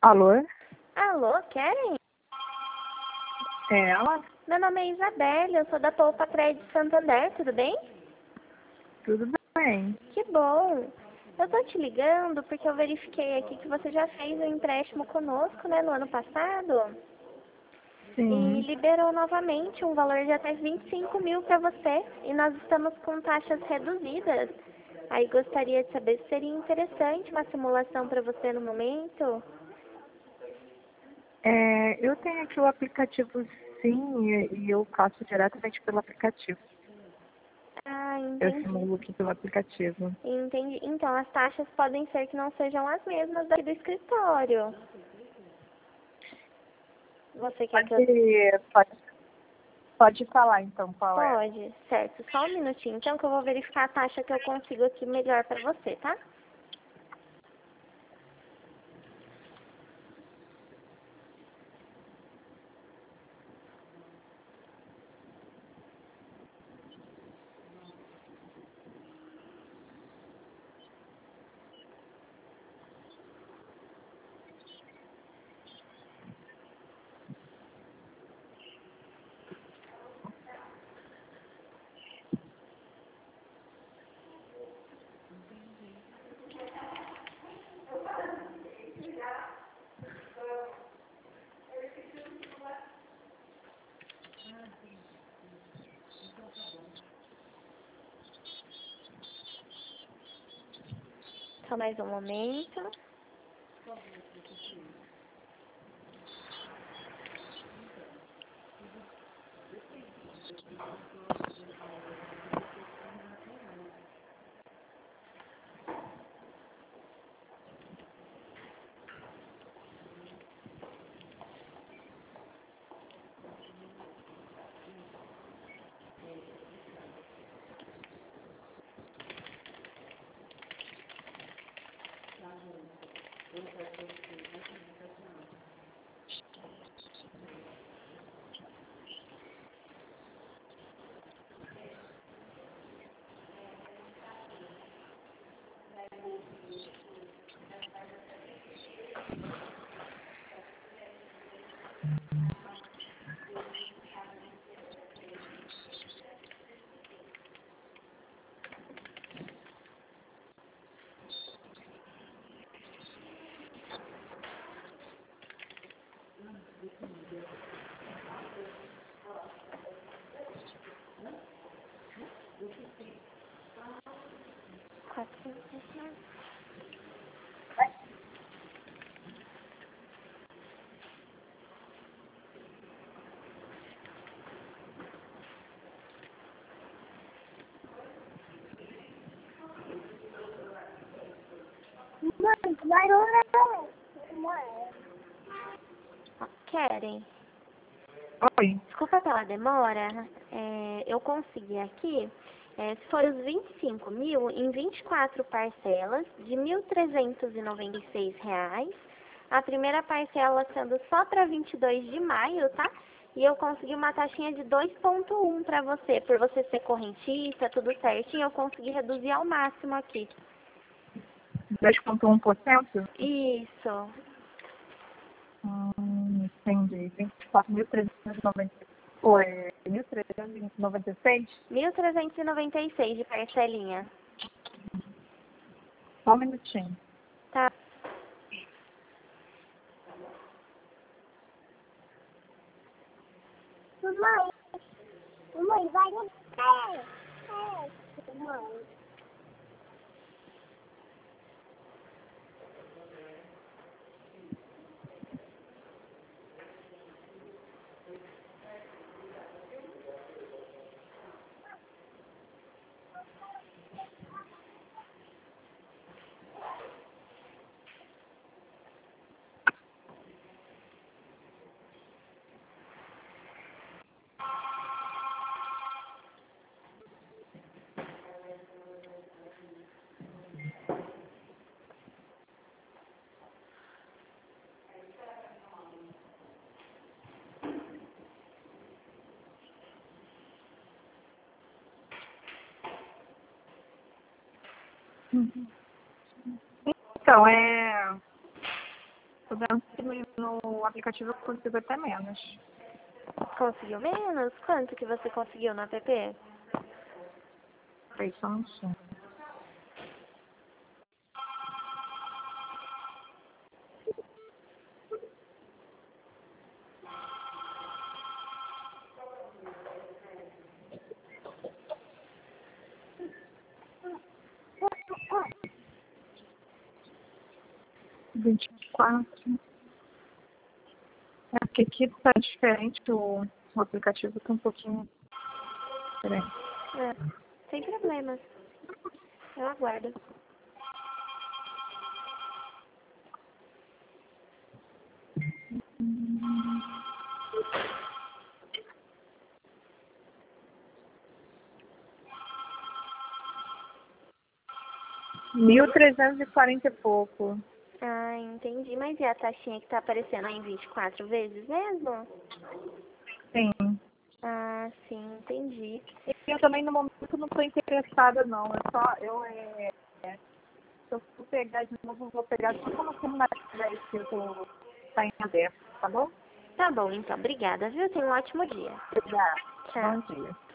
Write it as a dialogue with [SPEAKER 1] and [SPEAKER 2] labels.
[SPEAKER 1] Alô?
[SPEAKER 2] Alô, Karen?
[SPEAKER 1] É ela?
[SPEAKER 2] Meu nome é Isabelle, eu sou da Poupa Crédito Santander, tudo bem?
[SPEAKER 1] Tudo bem.
[SPEAKER 2] Que bom! Eu tô te ligando porque eu verifiquei aqui que você já fez um empréstimo conosco, né, no ano passado. E
[SPEAKER 1] Sim.
[SPEAKER 2] liberou novamente um valor de até 25 mil para você. E nós estamos com taxas reduzidas. Aí gostaria de saber se seria interessante uma simulação para você no momento.
[SPEAKER 1] Eu tenho aqui o aplicativo, sim, e eu faço diretamente pelo aplicativo.
[SPEAKER 2] Ah,
[SPEAKER 1] Eu
[SPEAKER 2] entendi.
[SPEAKER 1] simulo aqui pelo aplicativo.
[SPEAKER 2] Entendi. Então, as taxas podem ser que não sejam as mesmas daqui do escritório. Você quer que eu...
[SPEAKER 1] Pode falar então qual é.
[SPEAKER 2] Pode, certo. Só um minutinho, então, que eu vou verificar a taxa que eu consigo aqui melhor para você, tá? Só mais um momento. Quatro, Karen,
[SPEAKER 1] Oi.
[SPEAKER 2] desculpa pela demora. Eu consegui aqui, se for os 25 mil, em 24 parcelas de R$ 1.396. A primeira parcela sendo só para 22 de maio, tá? E eu consegui uma taxinha de 2,1 para você. Por você ser correntista, tudo certinho, eu consegui reduzir ao máximo aqui.
[SPEAKER 1] 2,1%?
[SPEAKER 2] Isso.
[SPEAKER 1] Entendi. 24.390. Oi, 1.396?
[SPEAKER 2] 1.396 de parcelinha.
[SPEAKER 1] Só um minutinho.
[SPEAKER 2] Tá?
[SPEAKER 3] Mãe, vai no pé. Mãe.
[SPEAKER 1] Então, Tô vendo que no aplicativo eu consigo até menos.
[SPEAKER 2] Conseguiu menos? Quanto que você conseguiu no app?
[SPEAKER 1] Peraí, só um som. Vinte e quatro. É porque aqui tá diferente, o aplicativo tá um pouquinho diferente.
[SPEAKER 2] Sem problemas. Eu aguardo.
[SPEAKER 1] R$ 1.340 e pouco.
[SPEAKER 2] Ah, entendi. Mas e a taxinha que tá aparecendo em 24 vezes mesmo?
[SPEAKER 1] Sim.
[SPEAKER 2] Ah, sim, entendi.
[SPEAKER 1] E eu também no momento não tô interessada não. Se eu for pegar de novo, eu vou pegar só quando eu terminar esse que eu tá em aberto, tá bom?
[SPEAKER 2] Tá bom, então. Obrigada, viu? Tenha um ótimo dia.
[SPEAKER 1] Obrigada.
[SPEAKER 2] Tchau.
[SPEAKER 1] Bom dia.